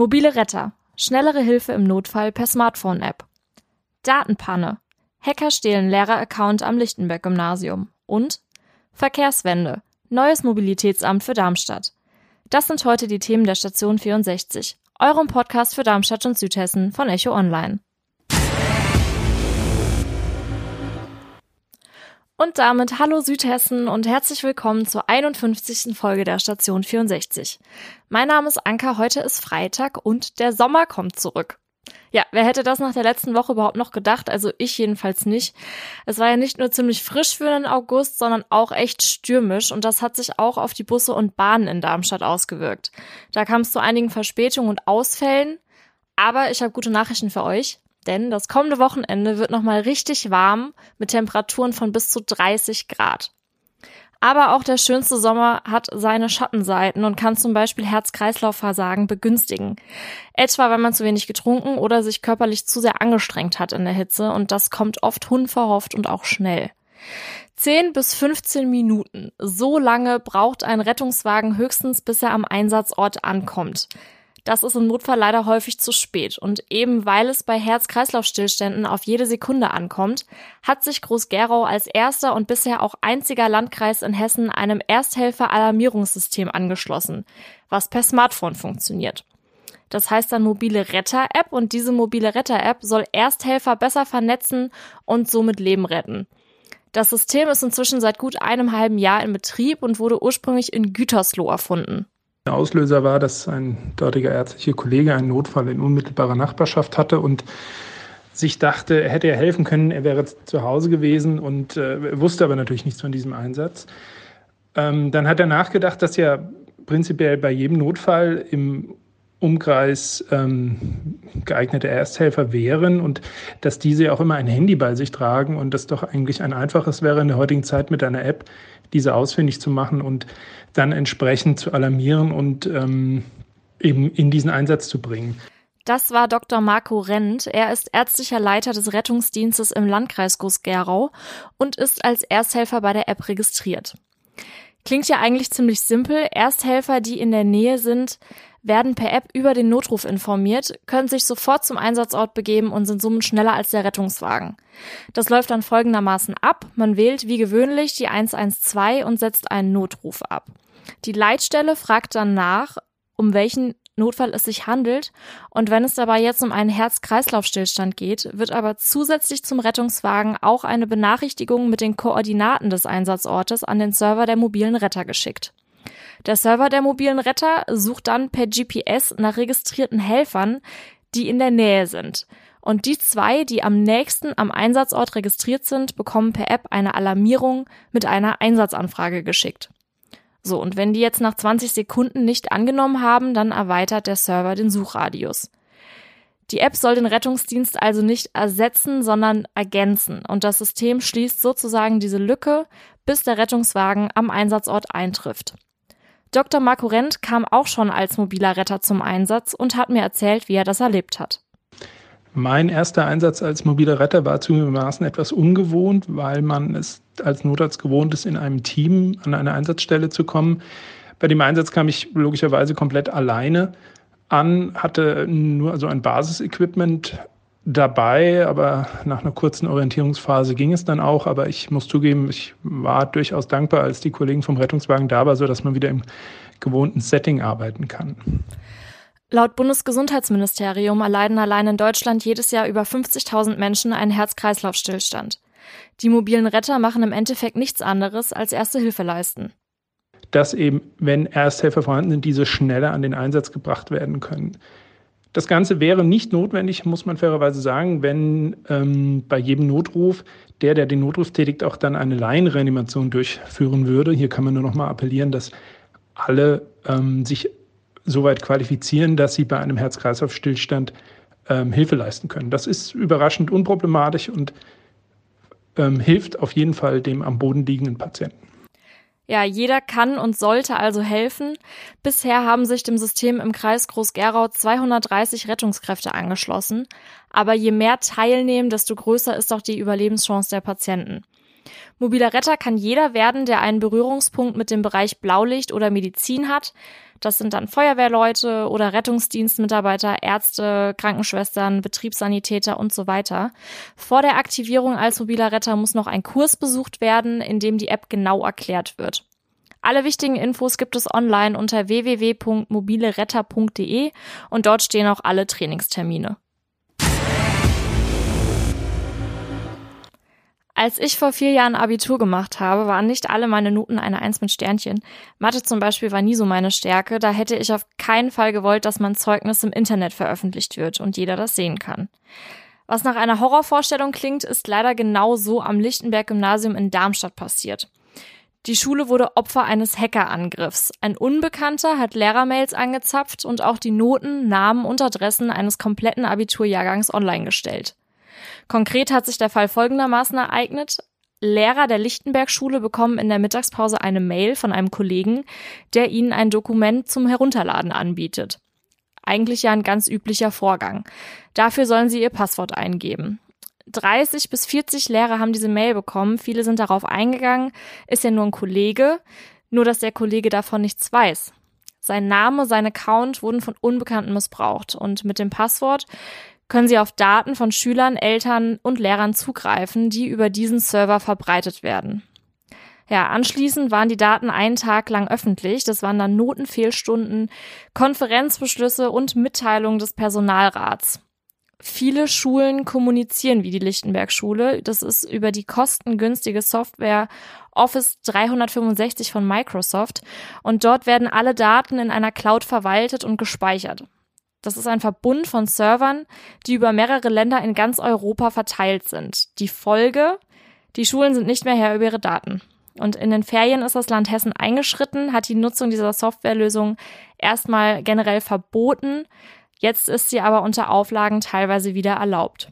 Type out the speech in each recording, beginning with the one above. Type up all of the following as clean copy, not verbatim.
Mobile Retter. Schnellere Hilfe im Notfall per Smartphone-App. Datenpanne. Hacker stehlen Lehrer-Account am Lichtenberg-Gymnasium. Und Verkehrswende. Neues Mobilitätsamt für Darmstadt. Das sind heute die Themen der Station 64, eurem Podcast für Darmstadt und Südhessen von Echo Online. Und damit hallo Südhessen und herzlich willkommen zur 51. Folge der Station 64. Mein Name ist Anka, heute ist Freitag und der Sommer kommt zurück. Ja, wer hätte das nach der letzten Woche überhaupt noch gedacht? Also ich jedenfalls nicht. Es war ja nicht nur ziemlich frisch für den August, sondern auch echt stürmisch und das hat sich auch auf die Busse und Bahnen in Darmstadt ausgewirkt. Da kam es zu einigen Verspätungen und Ausfällen, aber ich habe gute Nachrichten für euch. Denn das kommende Wochenende wird nochmal richtig warm mit Temperaturen von bis zu 30 Grad. Aber auch der schönste Sommer hat seine Schattenseiten und kann zum Beispiel Herz-Kreislauf-Versagen begünstigen. Etwa, wenn man zu wenig getrunken oder sich körperlich zu sehr angestrengt hat in der Hitze und das kommt oft unverhofft und auch schnell. 10 bis 15 Minuten, so lange braucht ein Rettungswagen höchstens, bis er am Einsatzort ankommt. Das ist im Notfall leider häufig zu spät und eben weil es bei Herz-Kreislauf-Stillständen auf jede Sekunde ankommt, hat sich Groß-Gerau als erster und bisher auch einziger Landkreis in Hessen einem Ersthelfer-Alarmierungssystem angeschlossen, was per Smartphone funktioniert. Das heißt dann Mobile Retter-App und diese Mobile Retter-App soll Ersthelfer besser vernetzen und somit Leben retten. Das System ist inzwischen seit gut einem halben Jahr in Betrieb und wurde ursprünglich in Gütersloh erfunden. Der Auslöser war, dass ein dortiger ärztlicher Kollege einen Notfall in unmittelbarer Nachbarschaft hatte und sich dachte, er hätte ja helfen können, er wäre zu Hause gewesen und wusste aber natürlich nichts von diesem Einsatz. Dann hat er nachgedacht, dass ja prinzipiell bei jedem Notfall im Umkreis geeignete Ersthelfer wären und dass diese auch immer ein Handy bei sich tragen und das doch eigentlich ein einfaches wäre in der heutigen Zeit mit einer App, diese ausfindig zu machen und dann entsprechend zu alarmieren und eben in diesen Einsatz zu bringen. Das war Dr. Marco Rent. Er ist ärztlicher Leiter des Rettungsdienstes im Landkreis Groß-Gerau und ist als Ersthelfer bei der App registriert. Klingt ja eigentlich ziemlich simpel. Ersthelfer, die in der Nähe sind, werden per App über den Notruf informiert, können sich sofort zum Einsatzort begeben und sind somit schneller als der Rettungswagen. Das läuft dann folgendermaßen ab. Man wählt wie gewöhnlich die 112 und setzt einen Notruf ab. Die Leitstelle fragt dann nach, um welchen Notfall es sich handelt und wenn es dabei jetzt um einen Herz-Kreislauf-Stillstand geht, wird aber zusätzlich zum Rettungswagen auch eine Benachrichtigung mit den Koordinaten des Einsatzortes an den Server der mobilen Retter geschickt. Der Server der mobilen Retter sucht dann per GPS nach registrierten Helfern, die in der Nähe sind. Und die 2, die am nächsten am Einsatzort registriert sind, bekommen per App eine Alarmierung mit einer Einsatzanfrage geschickt. So, und wenn die jetzt nach 20 Sekunden nicht angenommen haben, dann erweitert der Server den Suchradius. Die App soll den Rettungsdienst also nicht ersetzen, sondern ergänzen. Und das System schließt sozusagen diese Lücke, bis der Rettungswagen am Einsatzort eintrifft. Dr. Marco Rent kam auch schon als mobiler Retter zum Einsatz und hat mir erzählt, wie er das erlebt hat. Mein erster Einsatz als mobiler Retter war zugegebenermaßen etwas ungewohnt, weil man es als Notarzt gewohnt ist, in einem Team an eine Einsatzstelle zu kommen. Bei dem Einsatz kam ich logischerweise komplett alleine an, hatte nur so ein Basisequipment dabei, aber nach einer kurzen Orientierungsphase ging es dann auch. Aber ich muss zugeben, ich war durchaus dankbar, als die Kollegen vom Rettungswagen da waren, sodass man wieder im gewohnten Setting arbeiten kann. Laut Bundesgesundheitsministerium erleiden allein in Deutschland jedes Jahr über 50.000 Menschen einen Herz-Kreislauf-Stillstand. Die mobilen Retter machen im Endeffekt nichts anderes als Erste Hilfe leisten. Dass eben, wenn Ersthelfer vorhanden sind, diese schneller an den Einsatz gebracht werden können. Das Ganze wäre nicht notwendig, muss man fairerweise sagen, wenn bei jedem Notruf der den Notruf tätigt, auch dann eine Laienreanimation durchführen würde. Hier kann man nur noch mal appellieren, dass alle sich soweit qualifizieren, dass sie bei einem Herz-Kreislauf-Stillstand Hilfe leisten können. Das ist überraschend unproblematisch und hilft auf jeden Fall dem am Boden liegenden Patienten. Ja, jeder kann und sollte also helfen. Bisher haben sich dem System im Kreis Groß-Gerau 230 Rettungskräfte angeschlossen. Aber je mehr teilnehmen, desto größer ist auch die Überlebenschance der Patienten. Mobiler Retter kann jeder werden, der einen Berührungspunkt mit dem Bereich Blaulicht oder Medizin hat. Das sind dann Feuerwehrleute oder Rettungsdienstmitarbeiter, Ärzte, Krankenschwestern, Betriebssanitäter und so weiter. Vor der Aktivierung als mobiler Retter muss noch ein Kurs besucht werden, in dem die App genau erklärt wird. Alle wichtigen Infos gibt es online unter www.mobileretter.de und dort stehen auch alle Trainingstermine. Als ich vor 4 Jahren Abitur gemacht habe, waren nicht alle meine Noten eine 1 mit Sternchen. Mathe zum Beispiel war nie so meine Stärke, da hätte ich auf keinen Fall gewollt, dass mein Zeugnis im Internet veröffentlicht wird und jeder das sehen kann. Was nach einer Horrorvorstellung klingt, ist leider genau so am Lichtenberg-Gymnasium in Darmstadt passiert. Die Schule wurde Opfer eines Hackerangriffs. Ein Unbekannter hat Lehrermails angezapft und auch die Noten, Namen und Adressen eines kompletten Abiturjahrgangs online gestellt. Konkret hat sich der Fall folgendermaßen ereignet. Lehrer der Lichtenberg-Schule bekommen in der Mittagspause eine Mail von einem Kollegen, der ihnen ein Dokument zum Herunterladen anbietet. Eigentlich ja ein ganz üblicher Vorgang. Dafür sollen sie ihr Passwort eingeben. 30 bis 40 Lehrer haben diese Mail bekommen, viele sind darauf eingegangen, ist ja nur ein Kollege, nur dass der Kollege davon nichts weiß. Sein Name, sein Account wurden von Unbekannten missbraucht und mit dem Passwort können sie auf Daten von Schülern, Eltern und Lehrern zugreifen, die über diesen Server verbreitet werden. Ja, anschließend waren die Daten einen Tag lang öffentlich. Das waren dann Notenfehlstunden, Konferenzbeschlüsse und Mitteilungen des Personalrats. Viele Schulen kommunizieren wie die Lichtenberg-Schule. Das ist über die kostengünstige Software Office 365 von Microsoft. Und dort werden alle Daten in einer Cloud verwaltet und gespeichert. Das ist ein Verbund von Servern, die über mehrere Länder in ganz Europa verteilt sind. Die Folge: die Schulen sind nicht mehr Herr über ihre Daten. Und in den Ferien ist das Land Hessen eingeschritten, hat die Nutzung dieser Softwarelösung erstmal generell verboten. Jetzt ist sie aber unter Auflagen teilweise wieder erlaubt.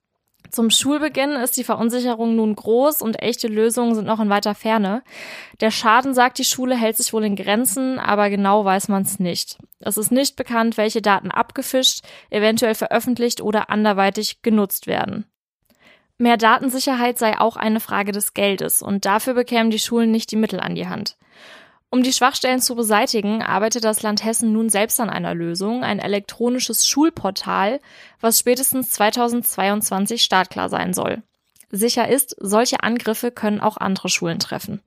Zum Schulbeginn ist die Verunsicherung nun groß und echte Lösungen sind noch in weiter Ferne. Der Schaden, sagt die Schule, hält sich wohl in Grenzen, aber genau weiß man es nicht. Es ist nicht bekannt, welche Daten abgefischt, eventuell veröffentlicht oder anderweitig genutzt werden. Mehr Datensicherheit sei auch eine Frage des Geldes und dafür bekämen die Schulen nicht die Mittel an die Hand. Um die Schwachstellen zu beseitigen, arbeitet das Land Hessen nun selbst an einer Lösung, ein elektronisches Schulportal, was spätestens 2022 startklar sein soll. Sicher ist, solche Angriffe können auch andere Schulen treffen.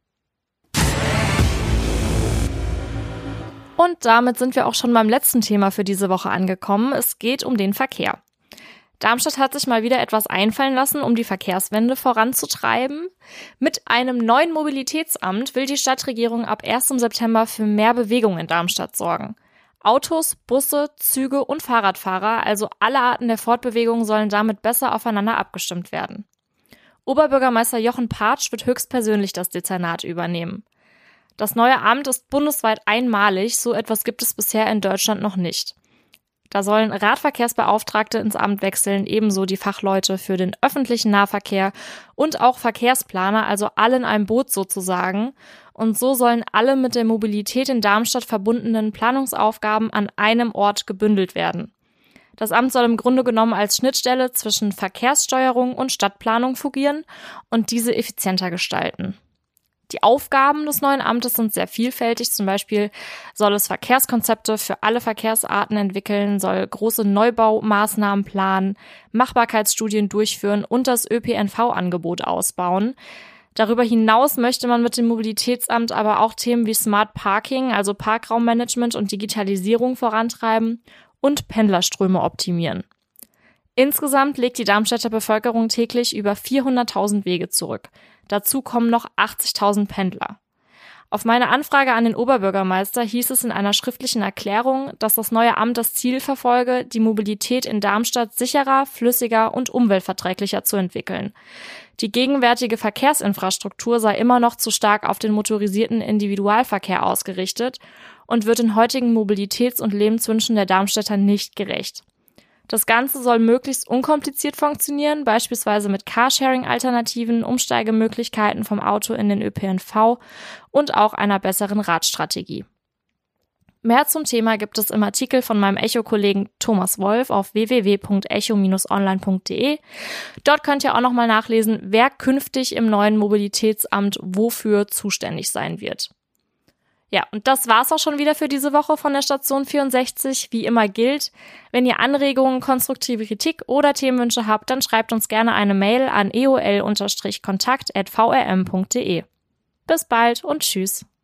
Und damit sind wir auch schon beim letzten Thema für diese Woche angekommen. Es geht um den Verkehr. Darmstadt hat sich mal wieder etwas einfallen lassen, um die Verkehrswende voranzutreiben. Mit einem neuen Mobilitätsamt will die Stadtregierung ab 1. September für mehr Bewegung in Darmstadt sorgen. Autos, Busse, Züge und Fahrradfahrer, also alle Arten der Fortbewegung, sollen damit besser aufeinander abgestimmt werden. Oberbürgermeister Jochen Partsch wird höchstpersönlich das Dezernat übernehmen. Das neue Amt ist bundesweit einmalig, so etwas gibt es bisher in Deutschland noch nicht. Da sollen Radverkehrsbeauftragte ins Amt wechseln, ebenso die Fachleute für den öffentlichen Nahverkehr und auch Verkehrsplaner, also alle in einem Boot sozusagen. Und so sollen alle mit der Mobilität in Darmstadt verbundenen Planungsaufgaben an einem Ort gebündelt werden. Das Amt soll im Grunde genommen als Schnittstelle zwischen Verkehrssteuerung und Stadtplanung fungieren und diese effizienter gestalten. Die Aufgaben des neuen Amtes sind sehr vielfältig. Zum Beispiel soll es Verkehrskonzepte für alle Verkehrsarten entwickeln, soll große Neubaumaßnahmen planen, Machbarkeitsstudien durchführen und das ÖPNV-Angebot ausbauen. Darüber hinaus möchte man mit dem Mobilitätsamt aber auch Themen wie Smart Parking, also Parkraummanagement und Digitalisierung vorantreiben und Pendlerströme optimieren. Insgesamt legt die Darmstädter Bevölkerung täglich über 400.000 Wege zurück. Dazu kommen noch 80.000 Pendler. Auf meine Anfrage an den Oberbürgermeister hieß es in einer schriftlichen Erklärung, dass das neue Amt das Ziel verfolge, die Mobilität in Darmstadt sicherer, flüssiger und umweltverträglicher zu entwickeln. Die gegenwärtige Verkehrsinfrastruktur sei immer noch zu stark auf den motorisierten Individualverkehr ausgerichtet und wird den heutigen Mobilitäts- und Lebenswünschen der Darmstädter nicht gerecht. Das Ganze soll möglichst unkompliziert funktionieren, beispielsweise mit Carsharing-Alternativen, Umsteigemöglichkeiten vom Auto in den ÖPNV und auch einer besseren Radstrategie. Mehr zum Thema gibt es im Artikel von meinem Echo-Kollegen Thomas Wolf auf www.echo-online.de. Dort könnt ihr auch nochmal nachlesen, wer künftig im neuen Mobilitätsamt wofür zuständig sein wird. Ja, und das war's auch schon wieder für diese Woche von der Station 64. Wie immer gilt, wenn ihr Anregungen, konstruktive Kritik oder Themenwünsche habt, dann schreibt uns gerne eine Mail an eol-kontakt@vrm.de. Bis bald und tschüss.